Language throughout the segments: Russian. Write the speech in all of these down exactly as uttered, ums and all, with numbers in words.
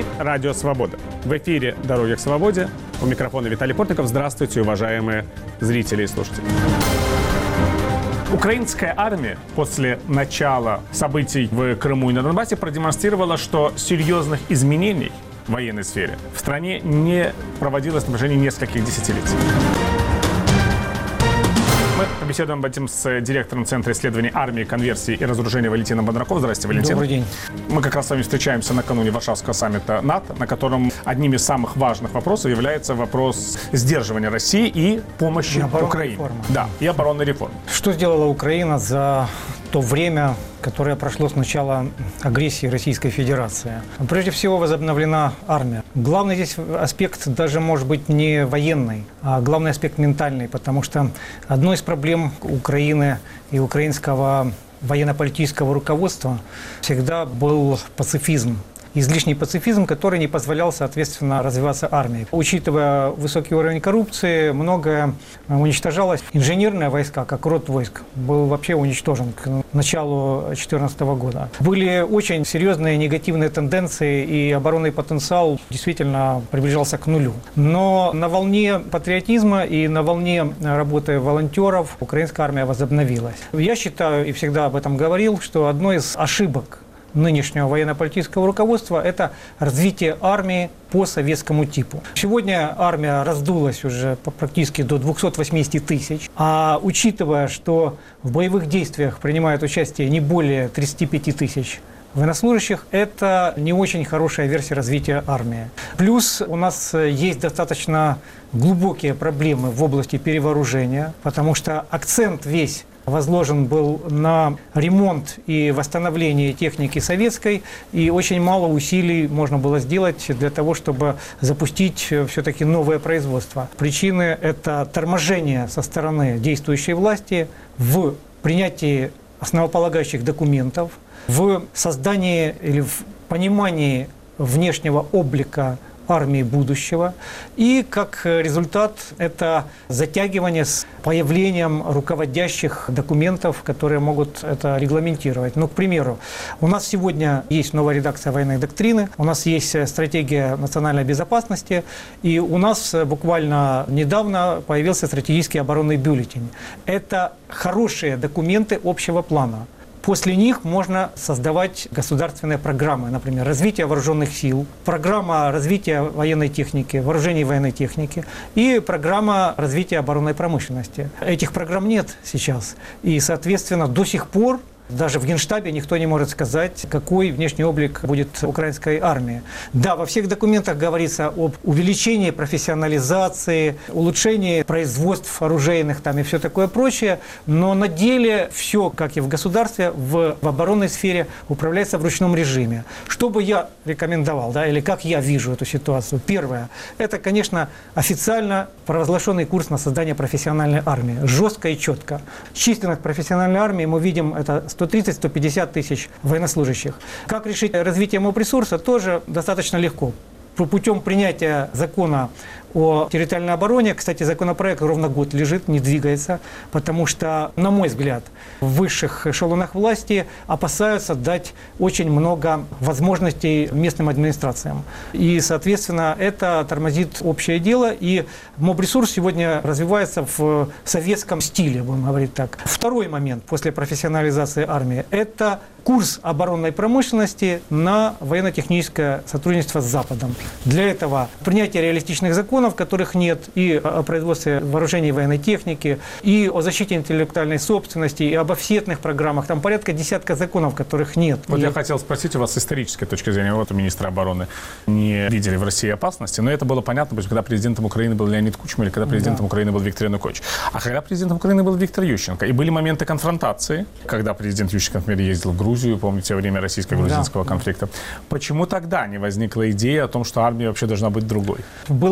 эфире Радио Свобода. В эфире «Дороги к свободе». У микрофона Виталий Портников. Здравствуйте, уважаемые зрители и слушатели. Украинская армия после начала событий в Крыму и на Донбассе продемонстрировала, что серьезных изменений в военной сфере в стране не проводилось на протяжении нескольких десятилетий. Мы побеседуем об этом с директором Центра исследований армии, конверсии и разоружения Валентином Бондарковым. Здравствуйте, Валентин. Добрый день. Мы как раз с вами встречаемся накануне Варшавского саммита НАТО, на котором одним из самых важных вопросов является вопрос сдерживания России и помощи Украине. Реформы. Да, и оборонной реформы. Что сделала Украина за то время, которое прошло с начала агрессии Российской Федерации? Прежде всего, возобновлена армия. Главный здесь аспект даже может быть не военный, а главный аспект ментальный, потому что одной из проблем Украины и украинского военно-политического руководства всегда был пацифизм. Излишний пацифизм, который не позволял, соответственно, развиваться армии. Учитывая высокий уровень коррупции, многое уничтожалось. Инженерные войска, как род войск, был вообще уничтожен к началу две тысячи четырнадцатого года. Были очень серьезные негативные тенденции, и оборонный потенциал действительно приближался к нулю. Но на волне патриотизма и на волне работы волонтеров украинская армия возобновилась. Я считаю, и всегда об этом говорил, что одной из ошибок нынешнего военно-политического руководства – это развитие армии по советскому типу. Сегодня армия раздулась уже практически до двухсот восьмидесяти тысяч, а учитывая, что в боевых действиях принимают участие не более тридцати пяти тысяч военнослужащих, это не очень хорошая версия развития армии. Плюс у нас есть достаточно глубокие проблемы в области перевооружения, потому что акцент весь возложен был на ремонт и восстановление техники советской, и очень мало усилий можно было сделать для того, чтобы запустить все-таки новое производство. Причины – это торможение со стороны действующей власти в принятии основополагающих документов, в создании или в понимании внешнего облика армии будущего. И как результат это затягивание с появлением руководящих документов, которые могут это регламентировать. Ну, к примеру, у нас сегодня есть новая редакция военной доктрины, у нас есть стратегия национальной безопасности, и у нас буквально недавно появился стратегический оборонный бюллетень. Это хорошие документы общего плана. После них можно создавать государственные программы, например, развитие вооруженных сил, программа развития военной техники, вооружений военной техники и программа развития оборонной промышленности. Этих программ нет сейчас. И, соответственно, до сих пор даже в Генштабе никто не может сказать, какой внешний облик будет украинской армии. Да, во всех документах говорится об увеличении профессионализации, улучшении производств оружейных там, и все такое прочее, но на деле все, как и в государстве, в, в оборонной сфере управляется в ручном режиме. Что бы я рекомендовал, да, или как я вижу эту ситуацию? Первое, это, конечно, официально провозглашенный курс на создание профессиональной армии. Жестко и четко. Численность профессиональной армии мы видим, это сто тридцать - сто пятьдесят тысяч военнослужащих. Как решить развитие мобресурса, тоже достаточно легко. Путем принятия закона о территориальной обороне, кстати, законопроект ровно год лежит, не двигается, потому что, на мой взгляд, в высших эшелонах власти опасаются дать очень много возможностей местным администрациям. И, соответственно, это тормозит общее дело, и мобресурс сегодня развивается в советском стиле, будем говорить так. Второй момент после профессионализации армии – это курс оборонной промышленности на военно-техническое сотрудничество с Западом. Для этого принятие реалистичных законов, которых нет, и о производстве вооружений и военной техники, и о защите интеллектуальной собственности, и об офсетных программах. Там порядка десятка законов, которых нет. Вот и... я хотел спросить у вас с исторической точки зрения. Вот у министра обороны не видели в России опасности, но это было понятно, когда президентом Украины был Леонид Кучма или когда президентом да. Украины был Виктор Янукович. А когда президентом Украины был Виктор Ющенко. И были моменты конфронтации, когда президент Ющенко, например, ездил в Грузию, помните, во время российско-грузинского да. конфликта. Почему тогда не возникла идея о том, что армия вообще должна быть другой? Было несколько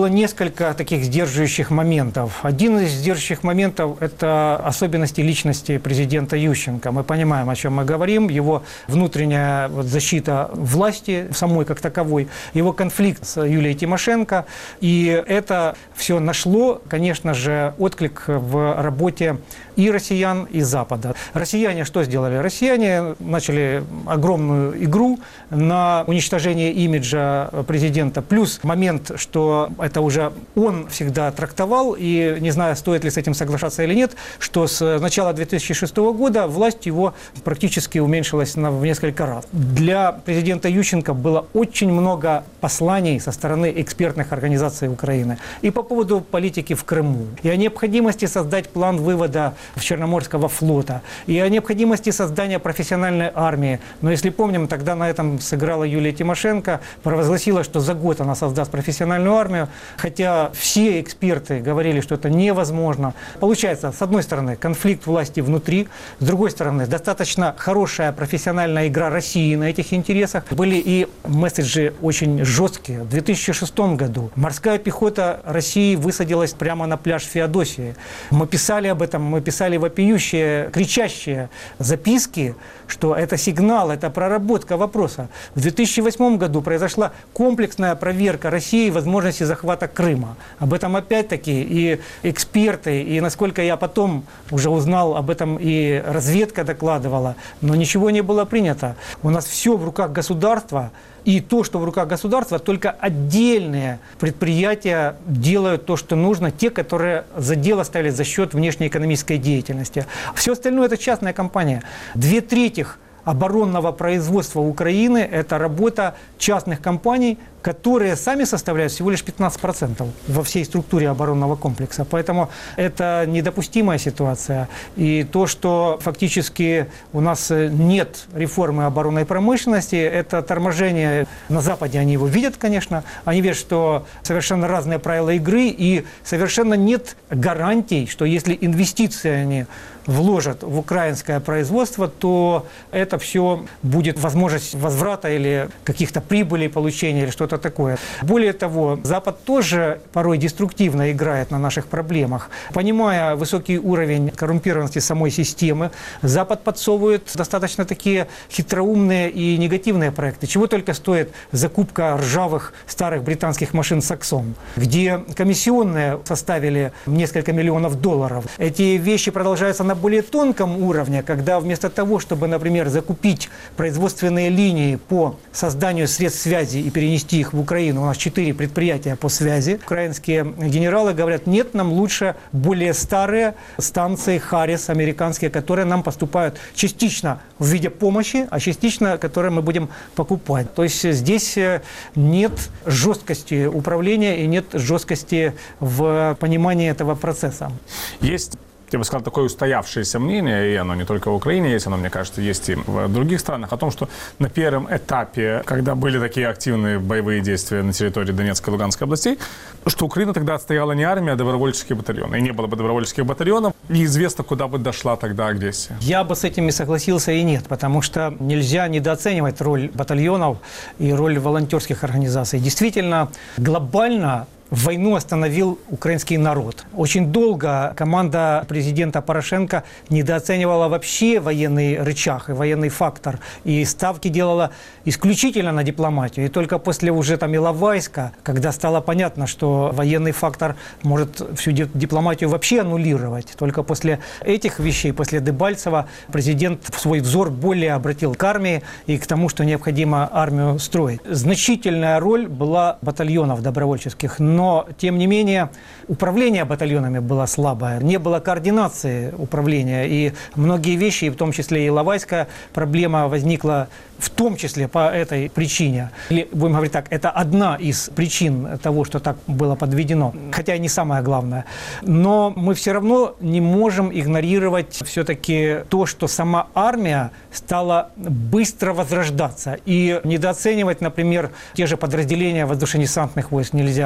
несколько таких сдерживающих моментов. Один из сдерживающих моментов – это особенности личности президента Ющенко. Мы понимаем, о чем мы говорим. Его внутренняя вот защита власти самой как таковой, его конфликт с Юлией Тимошенко. И это все нашло, конечно же, отклик в работе и россиян, и Запада. Россияне что сделали? Россияне начали огромную игру на уничтожение имиджа президента. Плюс момент, что это уже он всегда трактовал, и не знаю, стоит ли с этим соглашаться или нет, что с начала две тысячи шестого года власть его практически уменьшилась на, в несколько раз. Для президента Ющенко было очень много посланий со стороны экспертных организаций Украины и по поводу политики в Крыму, и о необходимости создать план вывода Черноморского флота, и о необходимости создания профессиональной армии. Но если помним, тогда на этом сыграла Юлия Тимошенко, провозгласила, что за год она создаст профессиональную армию, хотя все эксперты говорили, что это невозможно. Получается, с одной стороны, конфликт власти внутри, с другой стороны, достаточно хорошая профессиональная игра России на этих интересах. Были и месседжи очень жесткие. В две тысячи шестом году морская пехота России высадилась прямо на пляж Феодосии. Мы писали об этом, мы писали вопиющие, кричащие записки, что это сигнал, это проработка вопроса. В две тысячи восьмом году произошла комплексная проверка России возможности захвата Крыма. Об этом опять-таки и эксперты, и насколько я потом уже узнал об этом, и разведка докладывала, но ничего не было принято. У нас все в руках государства. И то, что в руках государства, только отдельные предприятия делают то, что нужно, те, которые за дело ставили за счет внешнеэкономической деятельности. Все остальное – это частная компания. Две трети оборонного производства Украины – это работа частных компаний, которые сами составляют всего лишь пятнадцать процентов во всей структуре оборонного комплекса. Поэтому это недопустимая ситуация. И то, что фактически у нас нет реформы оборонной промышленности, это торможение. На Западе они его видят, конечно. Они видят, что совершенно разные правила игры, и совершенно нет гарантий, что если инвестиции они вложат в украинское производство, то это все будет возможность возврата или каких-то прибылей получения или что-то такое. Более того, Запад тоже порой деструктивно играет на наших проблемах. Понимая высокий уровень коррумпированности самой системы, Запад подсовывает достаточно такие хитроумные и негативные проекты. Чего только стоит закупка ржавых старых британских машин «Саксон», где комиссионные составили несколько миллионов долларов. Эти вещи продолжаются на более тонком уровне, когда вместо того, чтобы, например, закупить производственные линии по созданию средств связи и перенести их в Украину, у нас четыре предприятия по связи, украинские генералы говорят, нет, нам лучше более старые станции Харрис, американские, которые нам поступают частично в виде помощи, а частично, которые мы будем покупать. То есть здесь нет жесткости управления и нет жесткости в понимании этого процесса. Есть, я бы сказал, такое устоявшееся мнение, и оно не только в Украине есть, оно, мне кажется, есть и в других странах, о том, что на первом этапе, когда были такие активные боевые действия на территории Донецкой и Луганской областей, что Украина тогда отстояла не армия, а добровольческие батальоны. И не было бы добровольческих батальонов, неизвестно, куда бы дошла тогда агрессия. Я бы с этим не согласился и нет, потому что нельзя недооценивать роль батальонов и роль волонтерских организаций. Действительно, глобально войну остановил украинский народ. Очень долго команда президента Порошенко недооценивала вообще военный рычаг и военный фактор. И ставки делала исключительно на дипломатию. И только после уже там Иловайска, когда стало понятно, что военный фактор может всю дипломатию вообще аннулировать, только после этих вещей, после Дебальцева, президент свой взор более обратил к армии и к тому, что необходимо армию строить. Значительная роль была батальонов добровольческих, но Но, тем не менее, управление батальонами было слабое, не было координации управления. И многие вещи, в том числе и Иловайская проблема, возникла в том числе по этой причине. Или, будем говорить так, это одна из причин того, что так было подведено, хотя и не самое главное. Но мы все равно не можем игнорировать все-таки то, что сама армия стала быстро возрождаться. И недооценивать, например, те же подразделения воздушно-десантных войск нельзя. Тут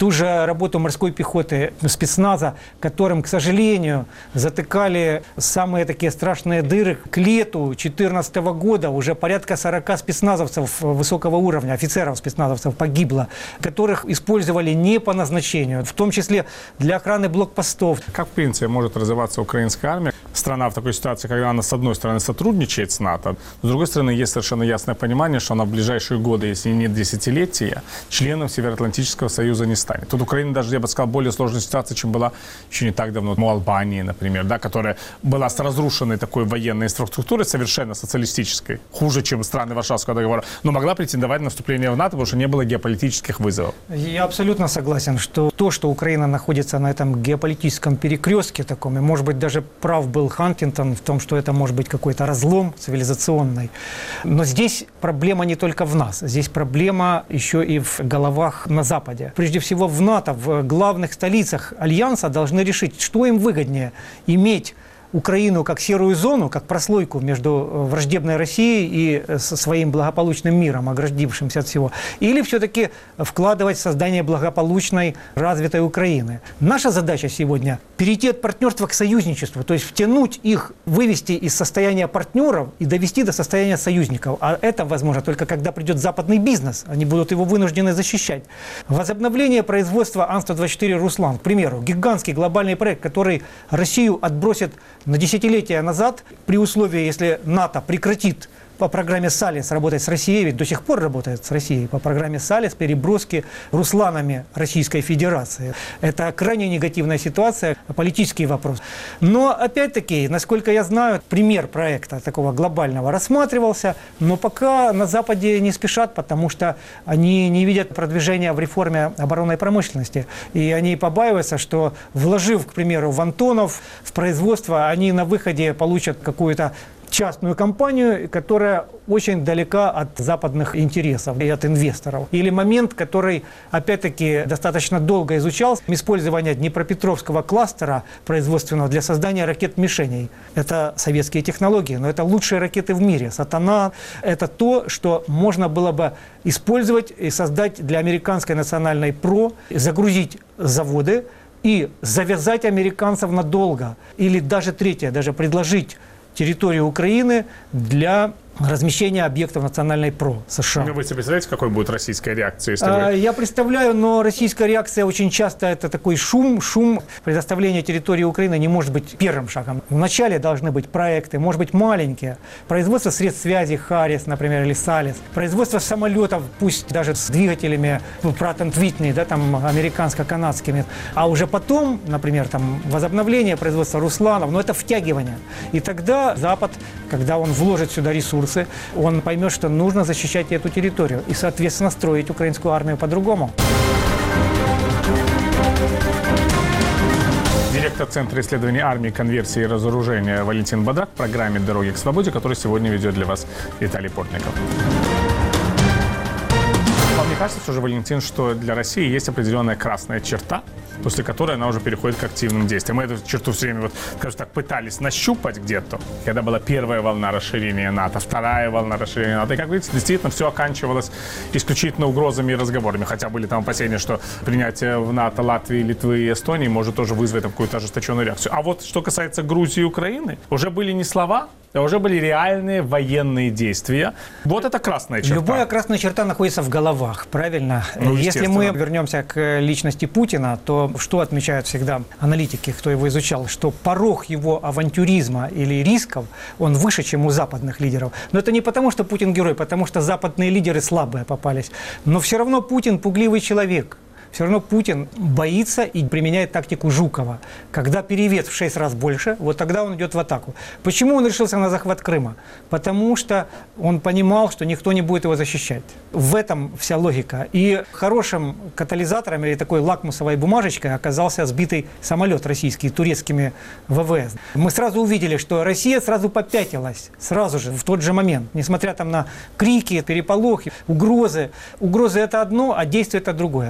ту же работу морской пехоты, спецназа, которым, к сожалению, затыкали самые такие страшные дыры. К лету две тысячи четырнадцатого года уже порядка сорока спецназовцев высокого уровня, офицеров спецназовцев погибло, которых использовали не по назначению, в том числе для охраны блокпостов. Как, в принципе, может развиваться украинская армия? Страна в такой ситуации, когда она, с одной стороны, сотрудничает с НАТО, с другой стороны, есть совершенно ясное понимание, что она в ближайшие годы, если не десятилетия, членом Североатлантического союза не станет. Тут Украина даже, я бы сказал, более сложная ситуация, чем была еще не так давно у Албании, например, да, которая была с разрушенной такой военной инфраструктурой, совершенно социалистической, хуже, чем страны Варшавского договора, но могла претендовать на вступление в НАТО, потому что не было геополитических вызовов. Я абсолютно согласен, что то, что Украина находится на этом геополитическом перекрестке таком, и, может быть, даже прав был Хантингтон в том, что это может быть какой-то разлом цивилизационный. Но здесь проблема не только в нас, здесь проблема еще и в головах на Западе. Прежде всего в НАТО, в главных столицах Альянса должны решить, что им выгоднее – иметь Украину как серую зону, как прослойку между враждебной Россией и со своим благополучным миром, оградившимся от всего, или все-таки вкладывать в создание благополучной, развитой Украины. Наша задача сегодня – перейти от партнерства к союзничеству, то есть втянуть их, вывести из состояния партнеров и довести до состояния союзников. А это возможно только когда придет западный бизнес, они будут его вынуждены защищать. Возобновление производства Ан сто двадцать четыре «Руслан», к примеру, гигантский глобальный проект, который Россию отбросит на десятилетия назад, при условии, если НАТО прекратит по программе САЛИС работать с Россией, ведь до сих пор работает с Россией, по программе САЛИС переброски Русланами Российской Федерации. Это крайне негативная ситуация, политический вопрос. Но, опять-таки, насколько я знаю, пример проекта такого глобального рассматривался, но пока на Западе не спешат, потому что они не видят продвижения в реформе оборонной промышленности. И они побаиваются, что, вложив, к примеру, в Антонов, в производство, они на выходе получат какую-то частную компанию, которая очень далека от западных интересов и от инвесторов. Или момент, который, опять-таки, достаточно долго изучался, использование Днепропетровского кластера производственного для создания ракет-мишеней. Это советские технологии, но это лучшие ракеты в мире. «Сатана» — это то, что можно было бы использовать и создать для американской национальной ПРО, загрузить заводы и завязать американцев надолго. Или даже третье, даже предложить территорию Украины для размещения объектов национальной ПРО США. Ну, вы себе представляете, какой будет российская реакция? Если а, вы... Я представляю, но российская реакция очень часто это такой шум. Шум предоставления территории Украины не может быть первым шагом. Вначале должны быть проекты, может быть, маленькие. Производство средств связи Харрис, например, или Салис. Производство самолетов, пусть даже с двигателями Pratt энд Whitney, да, там, американско-канадскими. А уже потом, например, там, возобновление производства Русланов, но это втягивание. И тогда Запад, когда он вложит сюда ресурсы, он поймет, что нужно защищать эту территорию и, соответственно, строить украинскую армию по-другому. Директор Центра исследований армии, конверсии и разоружения Валентин Бадрак в программе «Дороги к свободе», которую сегодня ведет для вас Виталий Портников. Вам не кажется, уже, Валентин, что для России есть определенная красная черта, после которой она уже переходит к активным действиям? Мы эту черту все время, вот, скажем так, пытались нащупать где-то, когда была первая волна расширения НАТО, вторая волна расширения НАТО. И, как видите, действительно все оканчивалось исключительно угрозами и разговорами. Хотя были там опасения, что принятие в НАТО Латвии, Литвы и Эстонии может тоже вызвать там какую-то ожесточенную реакцию. А вот что касается Грузии и Украины, уже были не слова, а уже были реальные военные действия. Вот это красная черта. Любая красная черта находится в головах, правильно? Ну, если мы вернемся к личности Путина, то что отмечают всегда аналитики, кто его изучал, что порог его авантюризма или рисков, он выше, чем у западных лидеров. Но это не потому, что Путин герой, потому что западные лидеры слабые попались. Но все равно Путин пугливый человек. Все равно Путин боится и применяет тактику Жукова. Когда перевес в шесть раз больше, вот тогда он идет в атаку. Почему он решился на захват Крыма? Потому что он понимал, что никто не будет его защищать. В этом вся логика. И хорошим катализатором или такой лакмусовой бумажечкой оказался сбитый самолет российский турецкими ВВС. Мы сразу увидели, что Россия сразу попятилась, сразу же, в тот же момент. Несмотря там на крики, переполохи, угрозы. Угрозы – это одно, а действие – это другое. Поэтому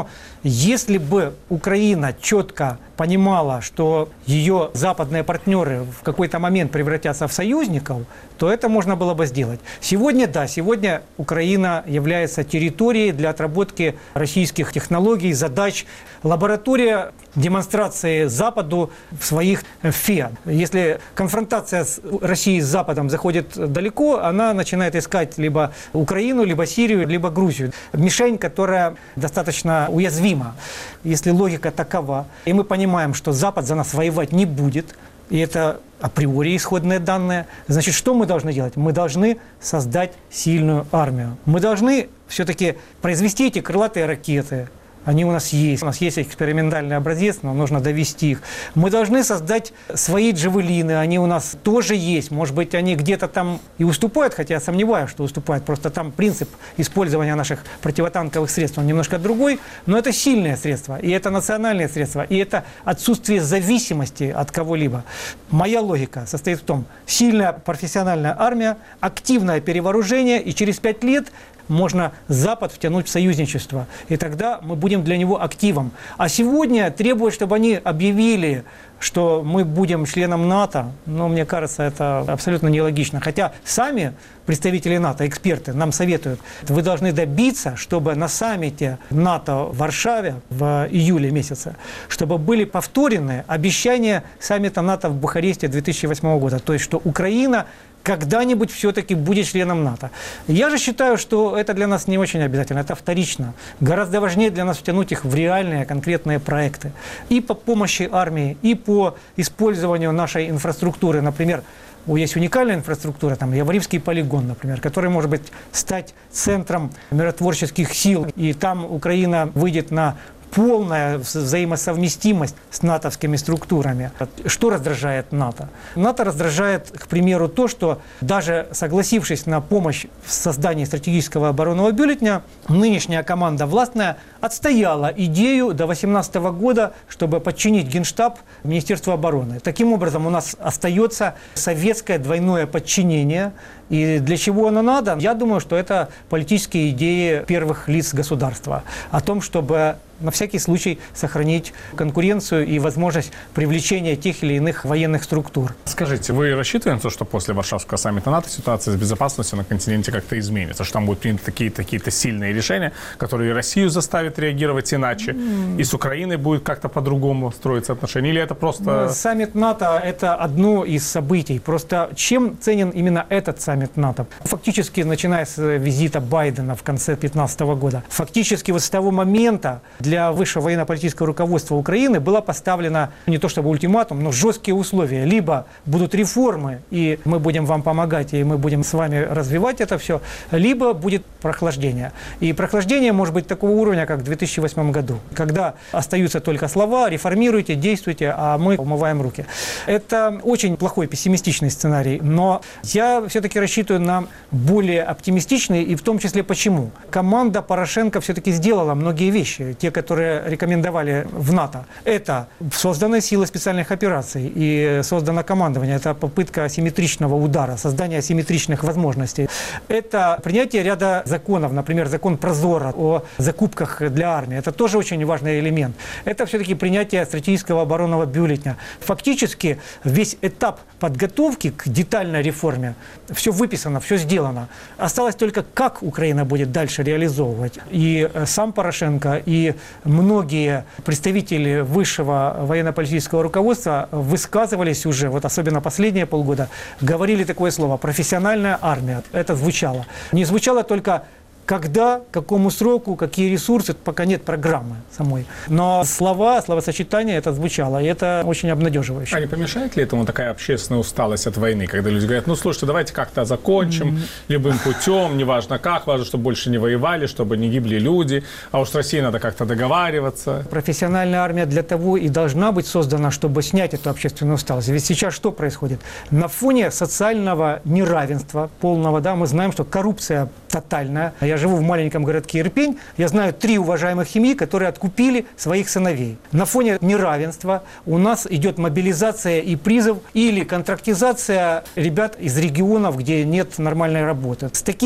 Поэтому, если бы Украина четко понимала, что ее западные партнеры в какой-то момент превратятся в союзников, то это можно было бы сделать. Сегодня, да, сегодня Украина является территорией для отработки российских технологий, задач, лаборатория демонстрации Западу своих фе. Если конфронтация с Россией с Западом заходит далеко, она начинает искать либо Украину, либо Сирию, либо Грузию. Мишень, которая достаточно уязвима, если логика такова. И мы понимаем, что Запад за нас воевать не будет, и это априори исходные данные. Значит, что мы должны делать? Мы должны создать сильную армию. Мы должны все-таки произвести эти крылатые ракеты. Они у нас есть. У нас есть экспериментальный образец, но нужно довести их. Мы должны создать свои джавелины. Они у нас тоже есть. Может быть, они где-то там и уступают, хотя я сомневаюсь, что уступают. Просто там принцип использования наших противотанковых средств, он немножко другой. Но это сильные средства, и это национальные средства, и это отсутствие зависимости от кого-либо. Моя логика состоит в том: сильная профессиональная армия, активное перевооружение, и через пять лет можно Запад втянуть в союзничество. И тогда мы будем для него активом. А сегодня требовать, чтобы они объявили, что мы будем членом НАТО, ну, мне кажется, это абсолютно нелогично. Хотя сами представители НАТО, эксперты, нам советуют, вы должны добиться, чтобы на саммите НАТО в Варшаве в июле месяце, чтобы были повторены обещания саммита НАТО в Бухаресте две тысячи восьмого года. То есть, что Украина когда-нибудь все-таки будет членом НАТО. Я же считаю, что это для нас не очень обязательно, это вторично. Гораздо важнее для нас втянуть их в реальные конкретные проекты. И по помощи армии, и по использованию нашей инфраструктуры. Например, есть уникальная инфраструктура, там Яворівський полигон, например, который может быть стать центром миротворческих сил. И там Украина выйдет на полная взаимосовместимость с натовскими структурами. Что раздражает НАТО? НАТО раздражает, к примеру, то, что даже согласившись на помощь в создании стратегического оборонного бюллетеня, нынешняя команда властная отстояла идею до две тысячи восемнадцатого года, чтобы подчинить Генштаб Министерству обороны. Таким образом, у нас остается советское двойное подчинение. И для чего оно надо? Я думаю, что это политические идеи первых лиц государства о том, чтобы на всякий случай сохранить конкуренцию и возможность привлечения тех или иных военных структур. Скажите, вы рассчитываете на то, что после Варшавского саммита НАТО ситуация с безопасностью на континенте как-то изменится, что там будут приняты такие-то какие-то сильные решения, которые Россию заставят реагировать иначе, mm. и с Украиной будет как-то по-другому строиться отношения? Или это просто... Саммит НАТО – это одно из событий. Просто чем ценен именно этот саммит НАТО? Фактически, начиная с визита Байдена в конце две тысячи пятнадцатого года, фактически вот с того момента для высшего военно-политического руководства Украины была поставлена не то чтобы ультиматум, но жесткие условия. Либо будут реформы, и мы будем вам помогать, и мы будем с вами развивать это все, либо будет прохлаждение. И прохлаждение может быть такого уровня, как в две тысячи восьмом году, когда остаются только слова: реформируйте, действуйте, а мы умываем руки. Это очень плохой, пессимистичный сценарий, но я все-таки рассчитываю на более оптимистичный, и в том числе почему? Команда Порошенко все-таки сделала многие вещи, те, которые рекомендовали в НАТО. Это созданы силы специальных операций и создано командование. Это попытка асимметричного удара, создание асимметричных возможностей. Это принятие ряда законов, например, закон Прозора о закупках для армии. Это тоже очень важный элемент. Это все-таки принятие стратегического оборонного бюллетеня. Фактически весь этап подготовки к детальной реформе, все выписано, все сделано. Осталось только, как Украина будет дальше реализовывать. И сам Порошенко, и многие представители высшего военно-политического руководства высказывались уже, вот особенно последние полгода, говорили такое слово: профессиональная армия. Это звучало. Не звучало только когда, какому сроку, какие ресурсы, пока нет программы самой. Но слова, словосочетание это звучало, и это очень обнадеживающе. А не помешает ли этому такая общественная усталость от войны, когда люди говорят: ну, слушайте, давайте как-то закончим mm-hmm. любым путем, неважно как, важно, чтобы больше не воевали, чтобы не гибли люди, а уж с Россией надо как-то договариваться. Профессиональная армия для того и должна быть создана, чтобы снять эту общественную усталость. Ведь сейчас что происходит? На фоне социального неравенства полного, да, мы знаем, что коррупция тотальная. Я живу в маленьком городке Ирпень, я знаю три уважаемых семьи, которые откупили своих сыновей. На фоне неравенства у нас идет мобилизация и призыв или контрактизация ребят из регионов, где нет нормальной работы. С таким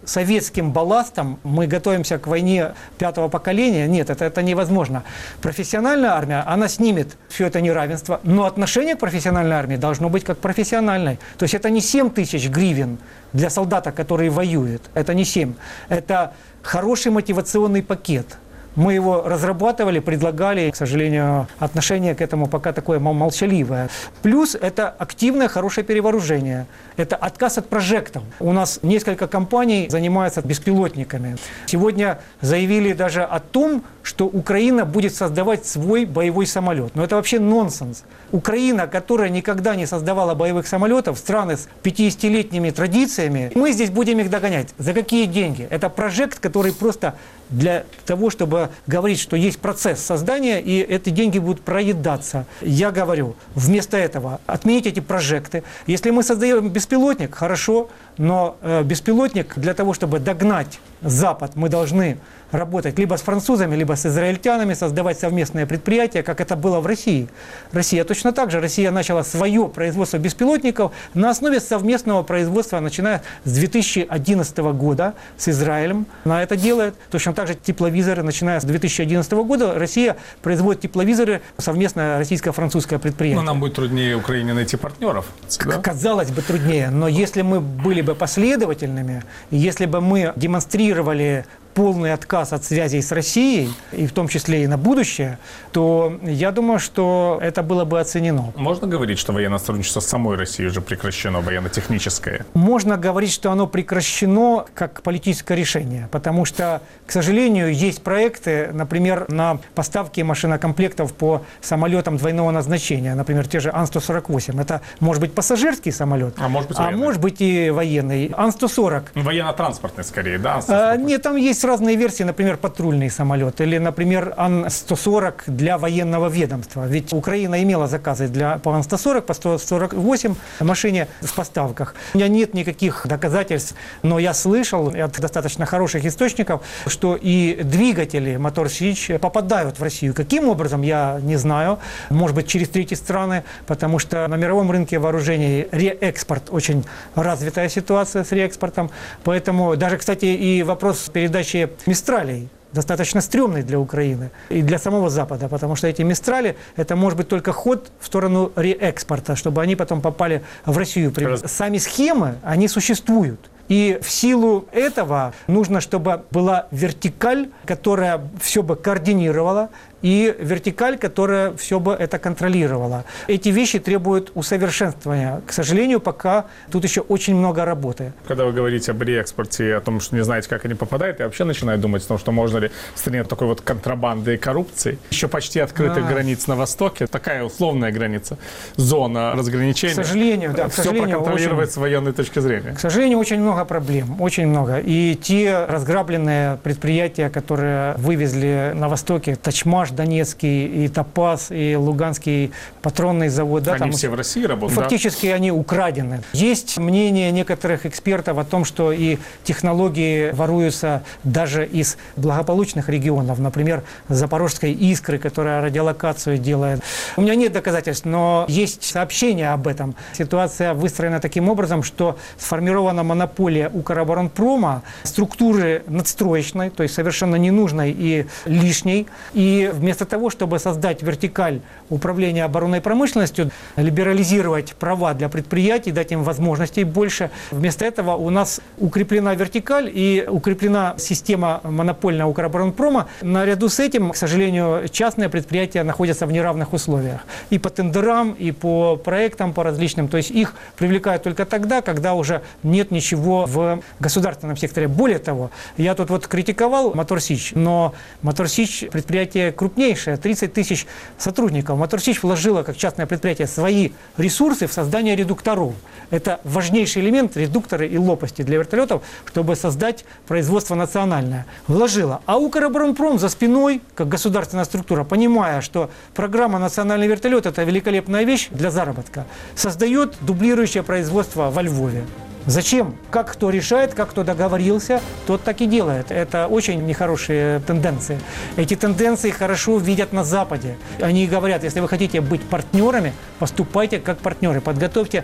советским балластом мы готовимся к войне пятого поколения. Нет, это, это невозможно. Профессиональная армия, она снимет все это неравенство, но отношение к профессиональной армии должно быть как профессиональной. То есть это не семь тысяч гривен для солдата, который воюет. Это не семь. Это хороший мотивационный пакет. Мы его разрабатывали, предлагали. К сожалению, отношение к этому пока такое молчаливое. Плюс это активное, хорошее перевооружение. Это отказ от прожектов. У нас несколько компаний занимаются беспилотниками. Сегодня заявили даже о том, что Украина будет создавать свой боевой самолет. Но это вообще нонсенс. Украина, которая никогда не создавала боевых самолетов, страны с пятидесятилетними традициями, мы здесь будем их догонять. За какие деньги? Это прожект, который просто для того, чтобы говорить, что есть процесс создания, и эти деньги будут проедаться. Я говорю, вместо этого отменить эти прожекты. Если мы создаем беспилотник, хорошо, но э, беспилотник для того, чтобы догнать Запад, мы должны работать либо с французами, либо с израильтянами, создавать совместные предприятия, как это было в России. Россия точно так же. Россия начала свое производство беспилотников на основе совместного производства, начиная с две тысячи одиннадцатого года с Израилем. Она это делает. Точно так же тепловизоры, начиная с две тысячи одиннадцатого года, Россия производит тепловизоры, совместное российско-французское предприятие. Но нам будет труднее Украине найти партнеров. Да? Казалось бы, труднее. Но если мы были бы последовательными, если бы мы демонстрировали полный отказ от связей с Россией, и в том числе и на будущее, то я думаю, что это было бы оценено. Можно говорить, что военное сотрудничество с самой Россией уже прекращено, военно-техническое? Можно говорить, что оно прекращено как политическое решение, потому что, к сожалению, есть проекты, например, на поставки машинокомплектов по самолетам двойного назначения, например, те же Ан сто сорок восемь. Это может быть пассажирский самолет, а может быть, а может быть и военный. Ан сто сорок. Военно-транспортный скорее, да? А, нет, там есть разные версии, например, патрульный самолет или, например, Ан сто сорок для военного ведомства. Ведь Украина имела заказы для, по Ан сто сорок, по сто сорок восемь машине в поставках. У меня нет никаких доказательств, но я слышал от достаточно хороших источников, что и двигатели Мотор-Сич попадают в Россию. Каким образом, я не знаю. Может быть, через третьи страны, потому что на мировом рынке вооружений реэкспорт, очень развитая ситуация с реэкспортом. Поэтому даже, кстати, и вопрос передачи Мистралей достаточно стрёмный для Украины и для самого Запада, потому что эти Мистрали, это может быть только ход в сторону реэкспорта, чтобы они потом попали в Россию. Сами схемы, они существуют. И в силу этого нужно, чтобы была вертикаль, которая все бы координировала, и вертикаль, которая все бы это контролировала. Эти вещи требуют усовершенствования. К сожалению, пока тут еще очень много работы. Когда вы говорите об реэкспорте, о том, что не знаете, как они попадают, я вообще начинаю думать о том, что можно ли в стране такой вот контрабанды и коррупции. Еще почти открытых а. границ на Востоке, такая условная граница, зона разграничения. К сожалению, да. К все сожалению, проконтролировать очень, с военной точки зрения. К сожалению, очень много проблем, очень много. И те разграбленные предприятия, которые вывезли на Востоке, Тачмаш Донецкий, и Топаз, и Луганский патронный завод. Да, они там все в России работают? Фактически да? Они украдены. Есть мнение некоторых экспертов о том, что и технологии воруются даже из благополучных регионов. Например, Запорожской «Искры», которая радиолокацию делает. У меня нет доказательств, но есть сообщения об этом. Ситуация выстроена таким образом, что сформирована монополия Укроборонпрома, структуры надстроечной, то есть совершенно ненужной и лишней. И вместо того, чтобы создать вертикаль управления оборонной промышленностью, либерализировать права для предприятий, дать им возможностей больше, вместо этого у нас укреплена вертикаль и укреплена система монопольная Укроборонпрома. Наряду с этим, к сожалению, частные предприятия находятся в неравных условиях. И по тендерам, и по проектам, по различным. То есть их привлекают только тогда, когда уже нет ничего в государственном секторе. Более того, я тут вот критиковал Мотор-Сич, но Мотор-Сич предприятие крупнейшее, тридцать тысяч сотрудников. Мотор-Сич вложила, как частное предприятие, свои ресурсы в создание редукторов. Это важнейший элемент, редукторы и лопасти для вертолетов, чтобы создать производство национальное. Вложила. А Укроборонпром за спиной, как государственная структура, понимая, что программа «Национальный вертолет» – это великолепная вещь для заработка, создает дублирующее производство во Львове. Зачем? Как кто решает, как кто договорился, тот так и делает. Это очень нехорошие тенденции. Эти тенденции хорошо видят на Западе. Они говорят, если вы хотите быть партнерами, поступайте как партнеры, подготовьте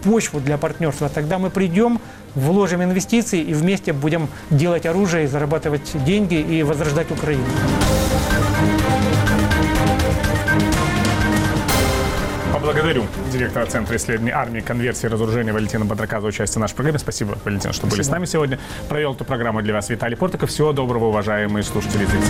почву для партнерства, тогда мы придем, вложим инвестиции и вместе будем делать оружие, зарабатывать деньги и возрождать Украину. Поблагодарю директора Центра исследований армии, конверсии и разоружения Валентина Бодрока за участие в нашей программе. Спасибо, Валентин, что были с нами сегодня. Провел эту программу для вас Виталий Портиков. Всего доброго, уважаемые слушатели и зрители.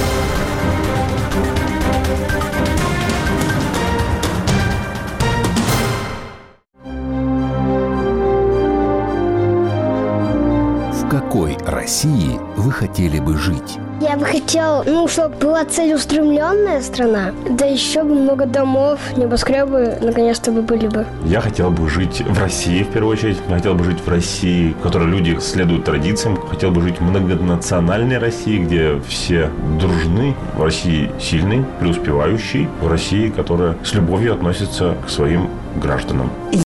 В какой России вы хотели бы жить? Я бы хотел, ну, чтобы была целеустремленная страна, да еще бы много домов, небоскребы наконец-то бы были бы. Я хотел бы жить в России, в первую очередь. Я хотел бы жить в России, в которой люди следуют традициям. Хотел бы жить в многонациональной России, где все дружны. В России сильный, преуспевающий. В России, которая с любовью относится к своим гражданам.